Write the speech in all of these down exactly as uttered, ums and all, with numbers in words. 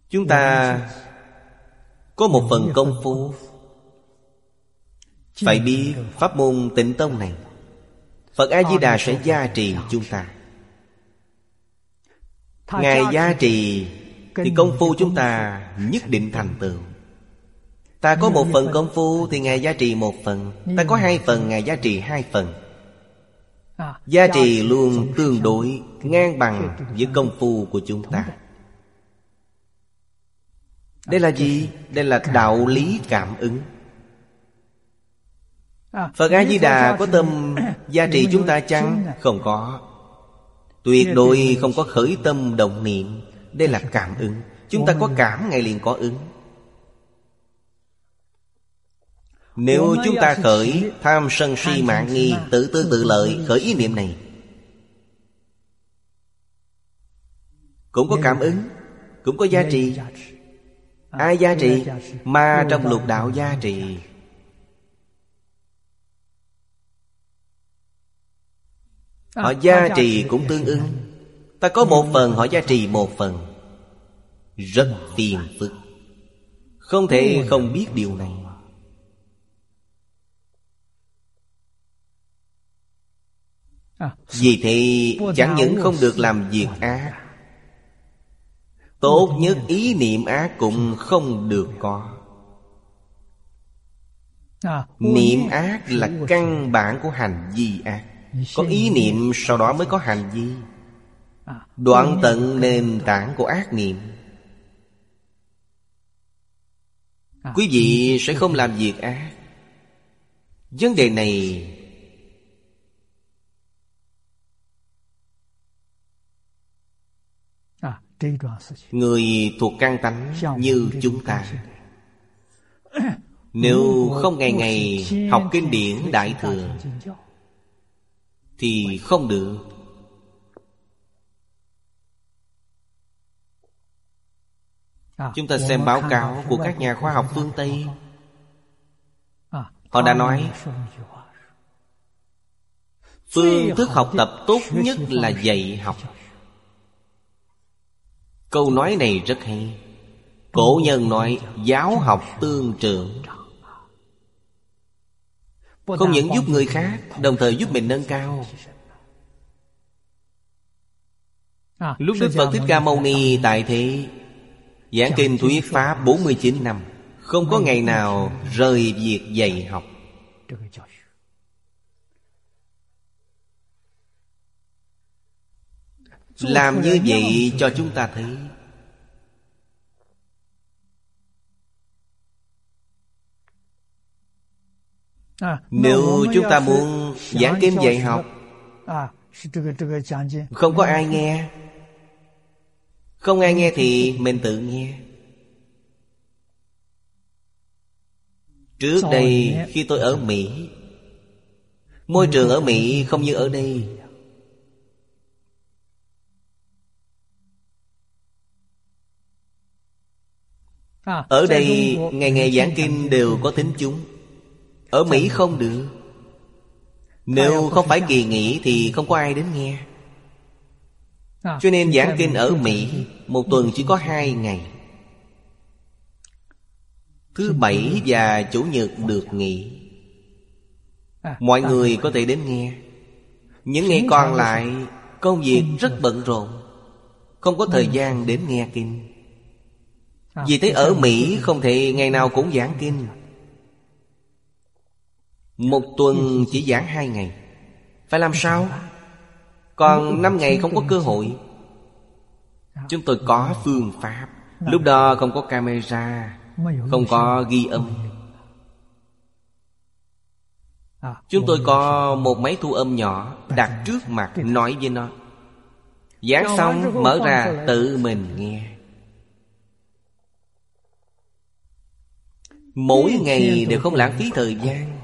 Chúng ta có một phần công phu, phải biết pháp môn Tịnh Tông này, Phật A-di-đà sẽ gia trì chúng ta. Ngài gia trì thì công phu chúng ta nhất định thành tựu. Ta có một phần công phu thì Ngài gia trì một phần. Ta có hai phần, Ngài gia trì hai phần. Gia trì luôn tương đối ngang bằng với công phu của chúng ta. Đây là gì? Đây là đạo lý cảm ứng. Phật A-di-đà có tâm gia trì chúng ta chăng? Không có. Tuyệt đối không có khởi tâm động niệm. Đây là cảm ứng. Chúng ta có cảm, Ngài liền có ứng. Nếu chúng ta khởi tham sân si mạng nghi, tự tư tự lợi, khởi ý niệm này, cũng có cảm ứng, cũng có gia trì. Ai gia trì? Ma trong lục đạo gia trì. Họ gia trì cũng tương ứng. Ta có một phần, họ gia trì một phần. Rất phiền phức. Không thể không biết điều này. Vì thế chẳng những không được làm việc ác, tốt nhất ý niệm ác cũng không được có. Niệm ác là căn bản của hành vi ác. Có ý niệm sau đó mới có hành vi. Đoạn tận nền tảng của ác niệm. Quý vị sẽ không làm việc ác. Vấn đề này người thuộc căn tánh như chúng ta, nếu không ngày ngày học kinh điển Đại Thừa thì không được. Chúng ta xem báo cáo của các nhà khoa học phương Tây. Họ đã nói phương thức học tập tốt nhất là dạy học. Câu nói này rất hay. Cổ nhân nói giáo học tương trưởng. Không những giúp người khác, đồng thời giúp mình nâng cao. Lúc Đức Phật Thích Ca Mâu Ni tại thế giảng kinh thuyết pháp bốn mươi chín năm, không có ngày nào rời việc dạy học. Làm như vậy cho chúng ta thấy nếu chúng ta muốn giảng kinh dạy học, không có ai nghe, không ai nghe thì mình tự nghe. Trước đây khi tôi ở Mỹ, môi trường ở Mỹ không như ở đây. Ở đây ngày ngày giảng kinh đều có thính chúng. Ở Mỹ không được. Nếu không phải kỳ nghỉ thì không có ai đến nghe. Cho nên giảng kinh ở Mỹ một tuần chỉ có hai ngày, thứ bảy và chủ nhật được nghỉ. Mọi người có thể đến nghe. Những ngày còn lại công việc rất bận rộn, không có thời gian đến nghe kinh. Vì thế ở Mỹ không thể ngày nào cũng giảng kinh. Một tuần chỉ giảng hai ngày. Phải làm sao? Còn năm ngày không có cơ hội. Chúng tôi có phương pháp. Lúc đó không có camera, không có ghi âm. Chúng tôi có một máy thu âm nhỏ đặt trước mặt, nói với nó. Giảng xong mở ra tự mình nghe. Mỗi ngày đều không lãng phí thời gian.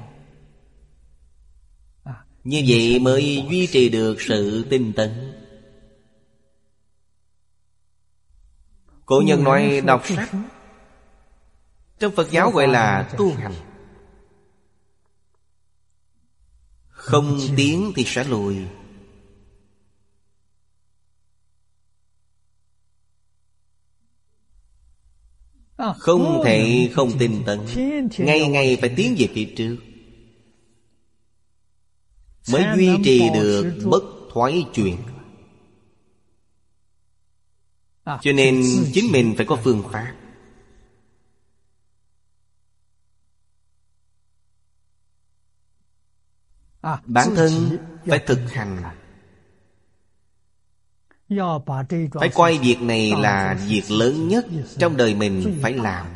Như vậy mới duy trì được sự tinh tấn. Cổ nhân nói đọc sách, trong Phật giáo gọi là tu hành. Không tiến thì sẽ lùi. Không thể không tinh tấn, ngày ngày phải tiến về phía trước, mới duy trì được bất thoái chuyển. Cho nên chính mình phải có phương pháp. Bản thân phải thực hành, phải coi việc này là việc lớn nhất trong đời mình phải làm.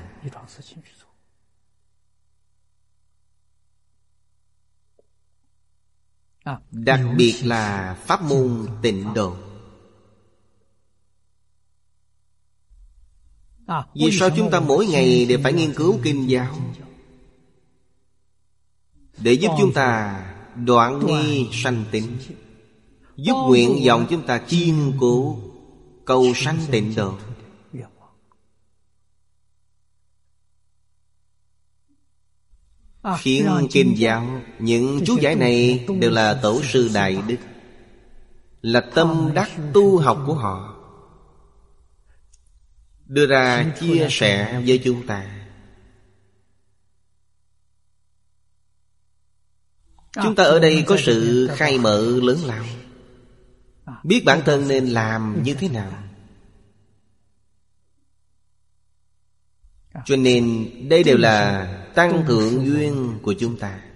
Đặc biệt là pháp môn Tịnh Độ. Vì sao chúng ta mỗi ngày đều phải nghiên cứu kinh giáo? Để giúp chúng ta đoạn nghi sanh tịnh, giúp nguyện vọng chúng ta kiên cố cầu sanh Tịnh Độ. Khiến kinh giáo, những chú giải này đều là tổ sư đại đức, là tâm đắc tu học của họ, đưa ra chia sẻ với chúng ta. Chúng ta ở đây có sự khai mở lớn lao, biết bản thân nên làm như thế nào. Cho nên đây đều là tăng thượng duyên của chúng ta.